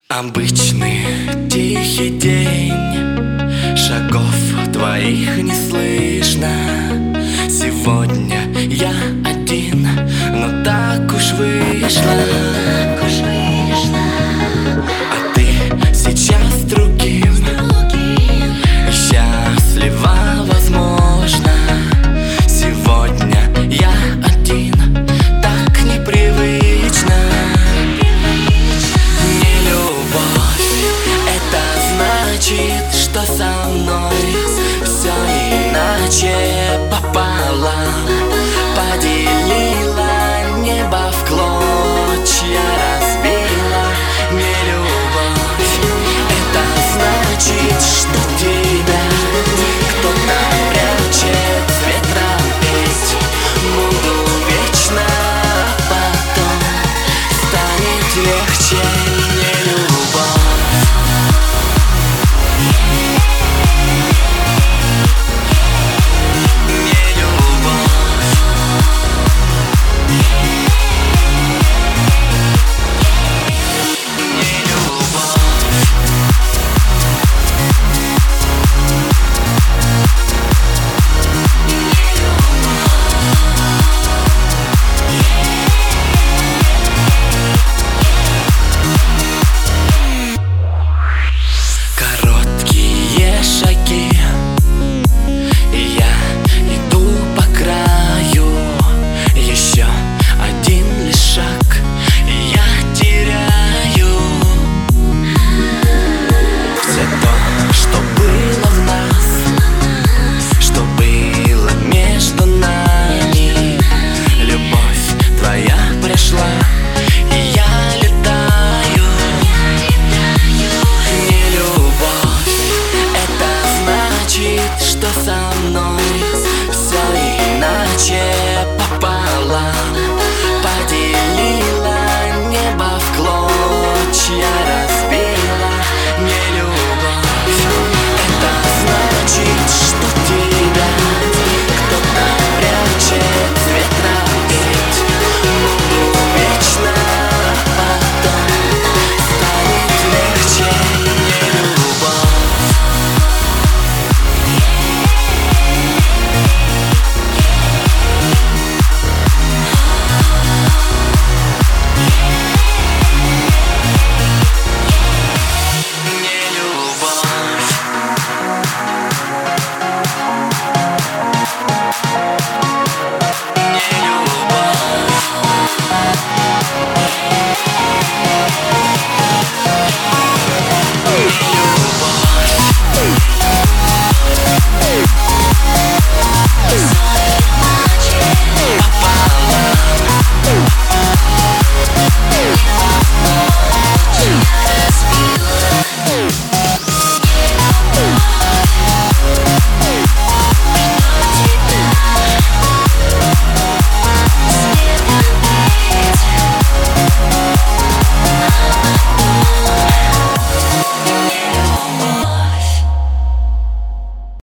Обычный тихий день, шагов твоих не слышно. Сегодня я один, но так уж вышло. А ты сейчас с другим, счастлива, возможно. Сегодня я один, так непривычно. Не любовь, это значит, что со мной все иначе пополам. Поделила небо в клочья, разбила. Не любовь, это значит, что тебя кто-то прячет с ветром петь. Буду вечно, потом станет легче. Не любовь. Что со мной все иначе пополам. Поделила небо в клочья, разбила. Не любовь, это значит, что тебя кто-то прячет с ветром петь. Буду вечно, потом станет легче. Не любовь. Yeah.